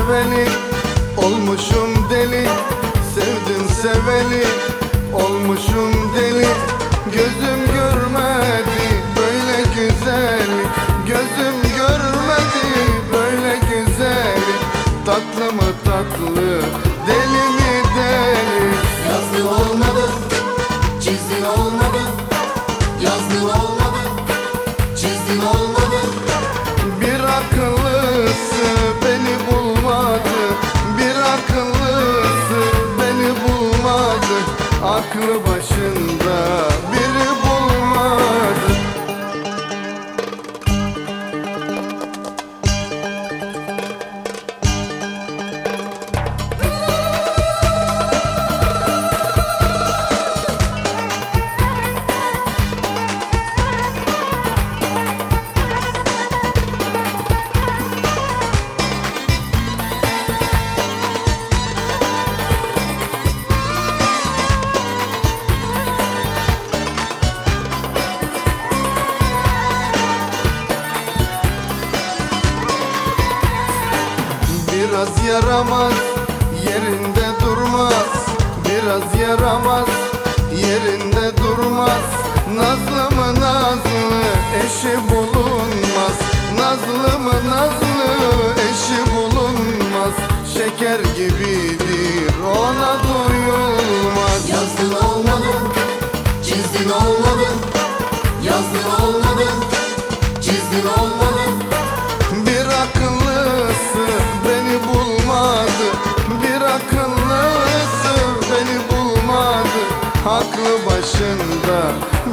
seveni, olmuşum deli. Sevdim seveli, olmuşum deli. Gözüm görmedi böyle güzellik, gözüm görmedi böyle güzellik. Tatlı mı tatlı, deli mi deli. Yazdın olmadı, çizdin olmadı. Yazdın olmadı, çizdin olmadı. Bir akıllısı beni bulmadı, bir akıllısı beni bulmadı. Aklı başında biri bulmadı. Biraz yaramaz, yerinde durmaz. Biraz yaramaz, yerinde durmaz. Nazlı mı nazlı, eşi bulunmaz. Nazlı mı nazlı, eşi bulunmaz. Şeker gibidir, ona doyulmaz. Yazdın olmadı, çizdin olmadı. Yazdın olmadı, çizdin olmadı. Bir akıllısı beni bulmadı, bir akıllısı beni bulmadı. Aklı başında